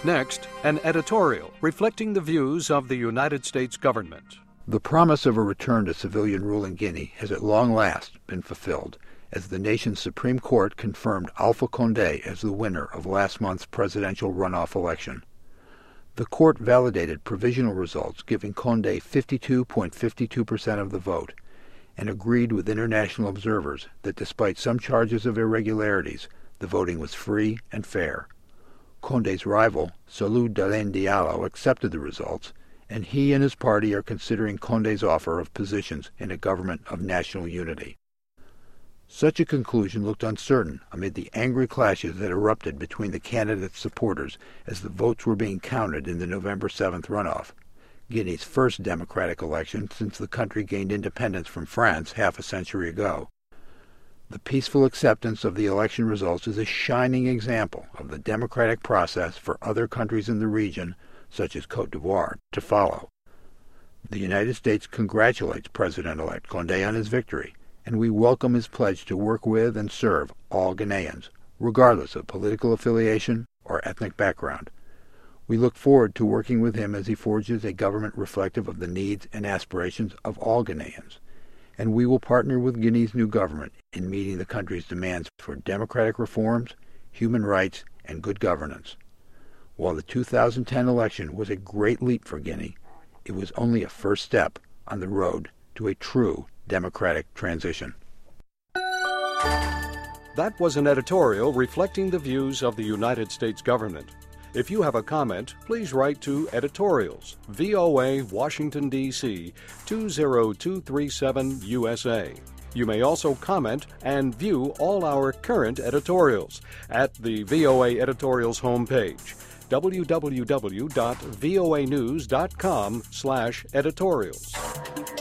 Next, an editorial reflecting the views of the United States government. The promise of a return to civilian rule in Guinea has at long last been fulfilled, as the nation's Supreme Court confirmed Alpha Condé as the winner of last month's presidential runoff election. The court validated provisional results giving Condé 52.52% of the vote, and agreed with international observers that despite some charges of irregularities, the voting was free and fair. Condé's rival, Salou Dalein Diallo, accepted the results, and he and his party are considering Condé's offer of positions in a government of national unity. Such a conclusion looked uncertain amid the angry clashes that erupted between the candidate's supporters as the votes were being counted in the November 7th runoff, Guinea's first democratic election since the country gained independence from France half a century ago. The peaceful acceptance of the election results is a shining example of the democratic process for other countries in the region, such as Côte d'Ivoire, to follow. The United States congratulates President-elect Condé on his victory, and we welcome his pledge to work with and serve all Guineans, regardless of political affiliation or ethnic background. We look forward to working with him as he forges a government reflective of the needs and aspirations of all Guineans, and we will partner with Guinea's new government in meeting the country's demands for democratic reforms, human rights, and good governance. While the 2010 election was a great leap for Guinea, it was only a first step on the road to a true democratic transition. That was an editorial reflecting the views of the United States government. If you have a comment, please write to Editorials, VOA, Washington, D.C., 20237 USA. You may also comment and view all our current editorials at the VOA Editorials homepage, www.voanews.com/editorials.